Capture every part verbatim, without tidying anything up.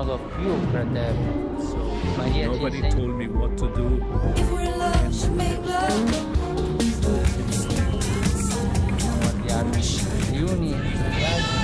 modo più fratello. Maria Nobody told me what to do. If we're in love, should make love. Gli uni, gli altri.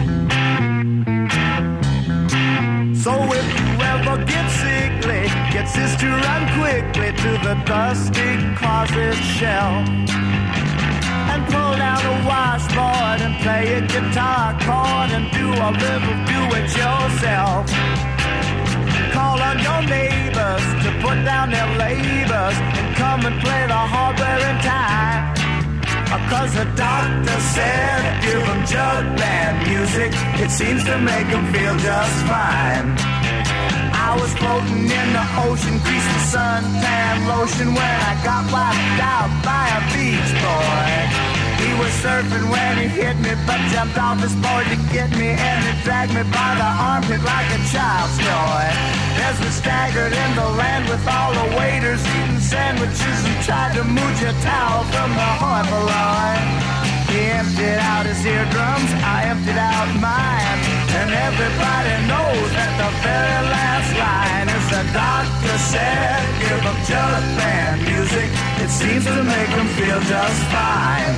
So if you ever get sickly, get Sister, run quickly to the dusty closet shelf and pull down the washboard and play a guitar chord and do a little do-it-yourself. Call on your neighbors to put down their labors and come and play the hardware in time. Cause the doctor said give them jug band music, it seems to make them feel just fine. I was floating in the ocean, greasing suntan lotion when I got wiped out by a beach boy. He was surfing when he hit me, but jumped off his board to get me, and he dragged me by the armpit like a child's toy. As we staggered in the land with all the waiters eating sandwiches and tried to mooch a towel from the hoi polloi. He emptied out his eardrums, I emptied out mine, and everybody knows that the very last line is the doctor said, give them jug band music, it seems to make them feel just fine.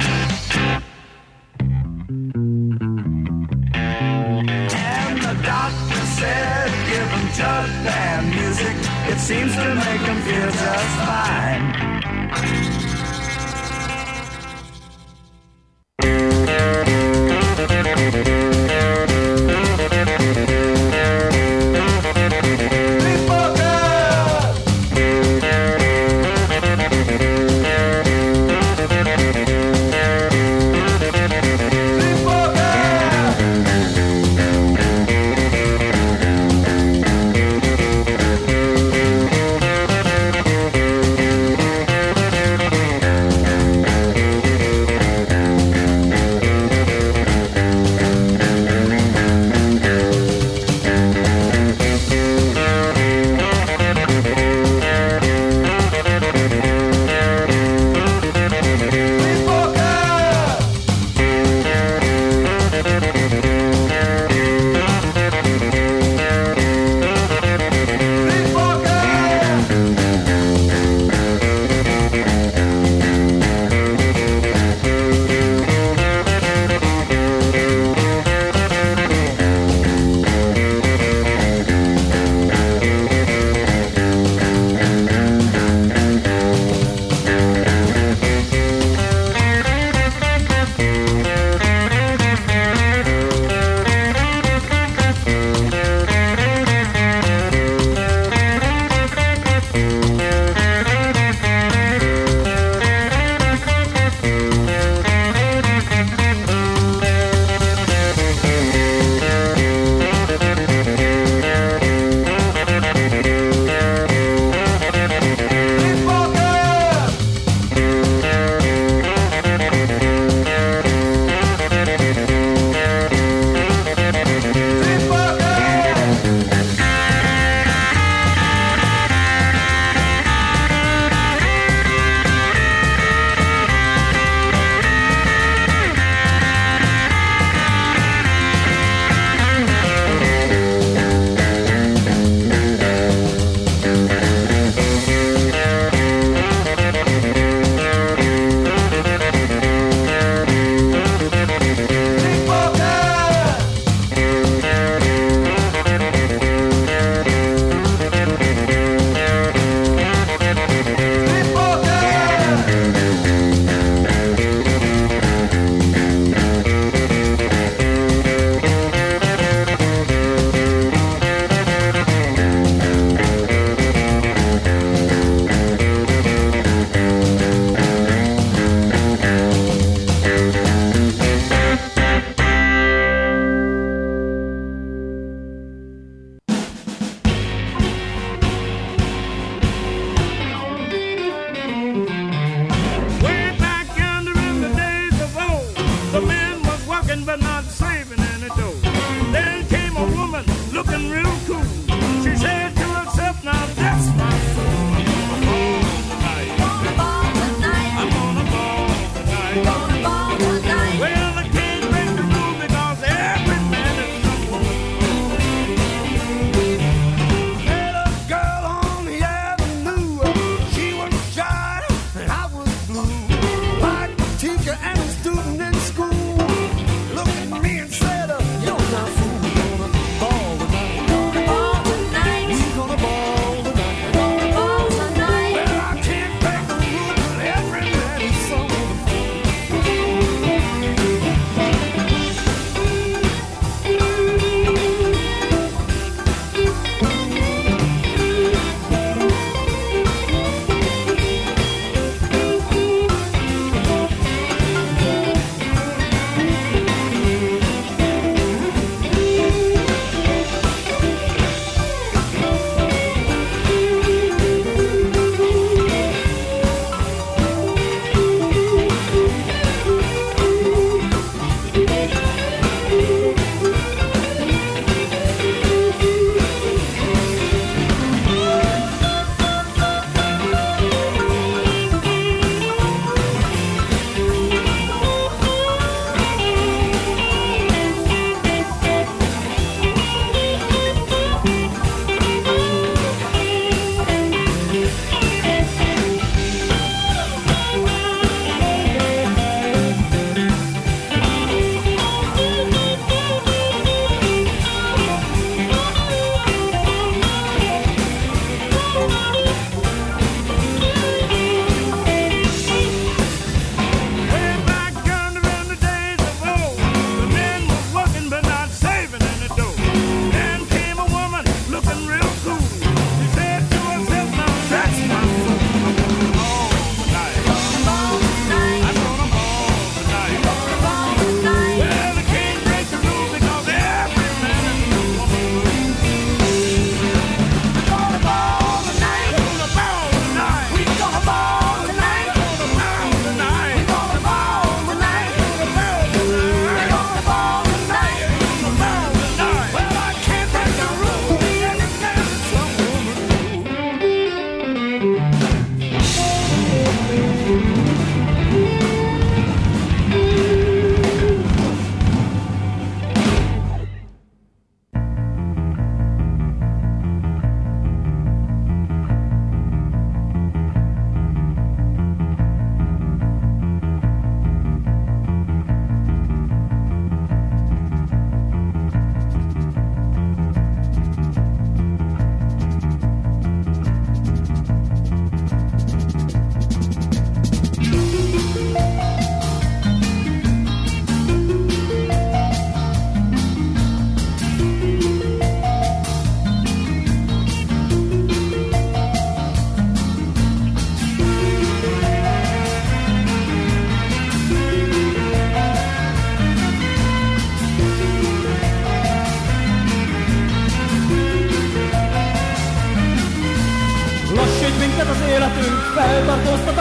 And the doctor said, give them jug band music, it seems to make them feel just fine.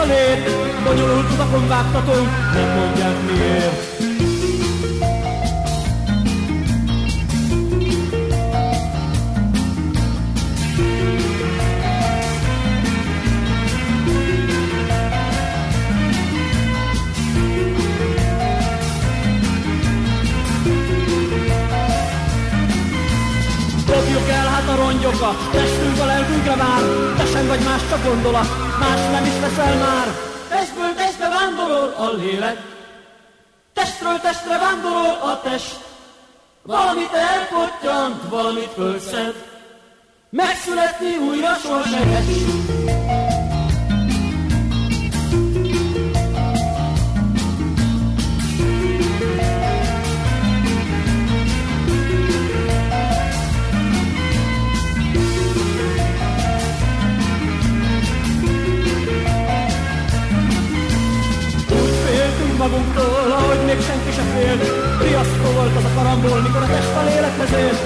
a lét, bonyolult utakon vágtatunk, nem mondják miért. Dobjuk el hát a rongyokat, testünk a lelkünkre vár, te sem vagy más, csak gondolat, más nem is veszel már. Testből testbe vándorol a lélek, testről testre vándorol a test. Valamit elpottyant, valamit fölszed, megszületni újra soha se ess. Magunktól, ahogy még senki se félt. Riasztó volt az a karambol, mikor a test a lélekhez élt.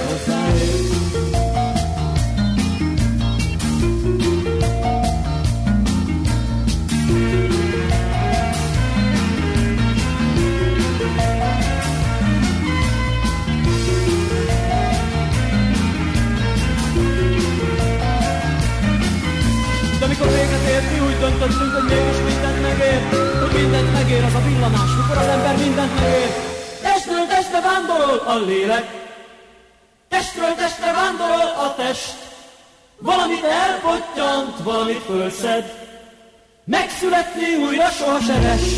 De mikor véget ért, mi úgy döntöttünk, hogy mégis mindent megér. Hogy mindent megér az a villanás, mikor az ember mindent megér. Testről testre vándorol a lélek, testről testre vándorol a test. Valamit elpottyant, valamit fölszed, megszületni újra soha se ess.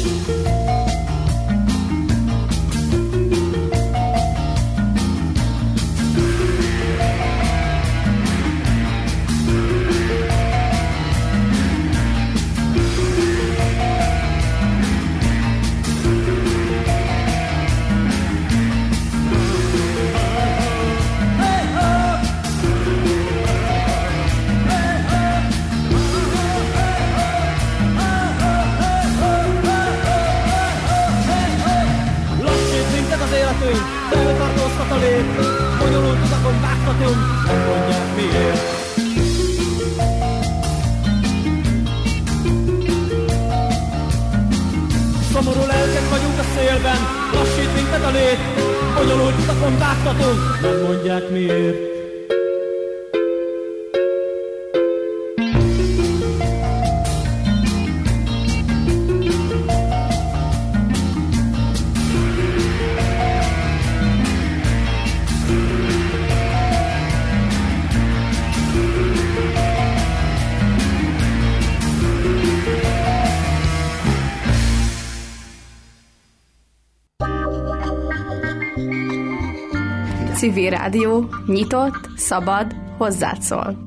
Feltartóztat a lét, bonyolult utakon vágtatunk, nem mondják miért. Szomorú lelkek vagyunk a szélben, lassít minket a lét, bonyolult utakon vágtatunk, nem mondják miért. Civil Rádió, nyitott, szabad, hozzád szól.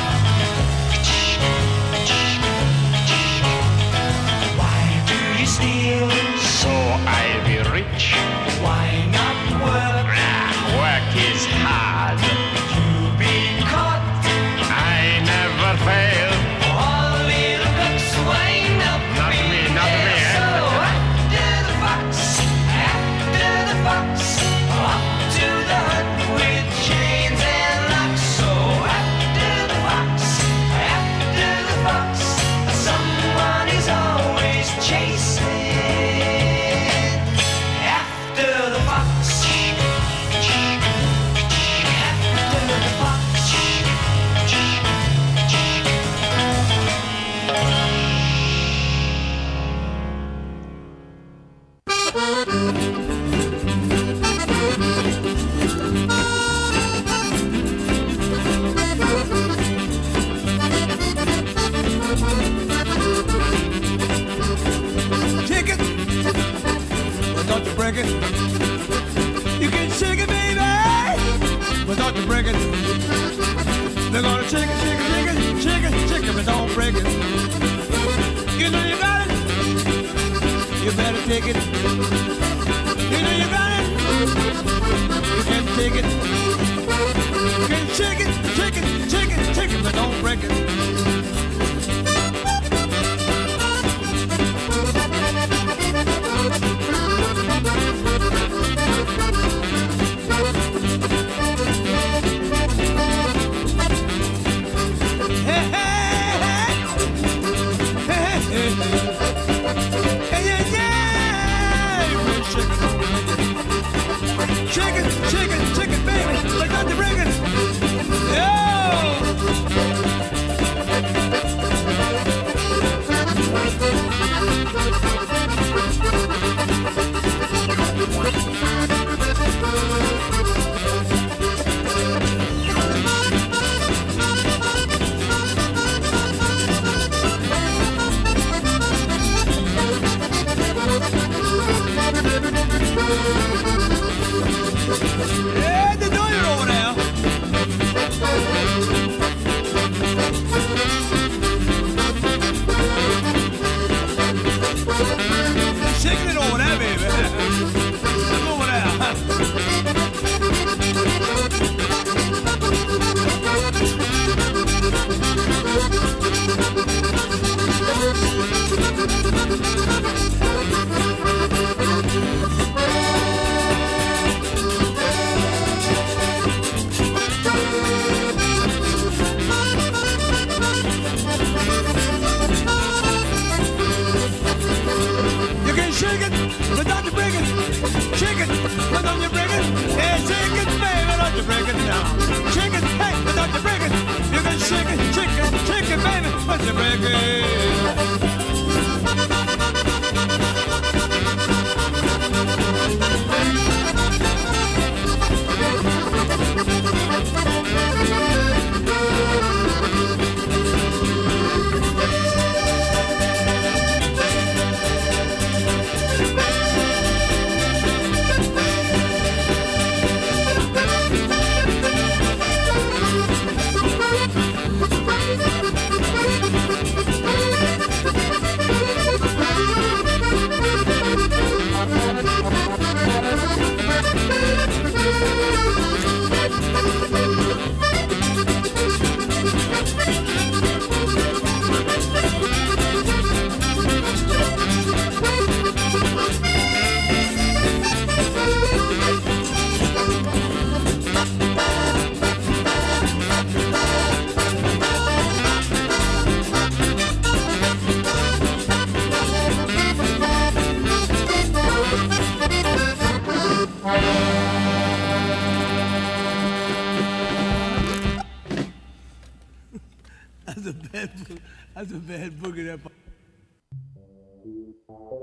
You without you break it. They're gonna shake it, shake it, shake it, shake it, shake it, but don't break it. You know you got it. You better take it. You know you got it. You can't take it. You can shake it, shake it, shake it, shake it, but don't break it. Chicken, chicken, chicken, baby, look at the bring it. Yo! Yeah, they know you're over there. Shaking it over there, baby. Look over there. Shake it, but don't you break it. Shake it, but don't you break it. Hey, shake it, baby, don't you break it now. Shake it, hey, but don't you break it. You can shake it, shake it, shake it, baby, but you break it. That's a bad, that's a bad boogie. That.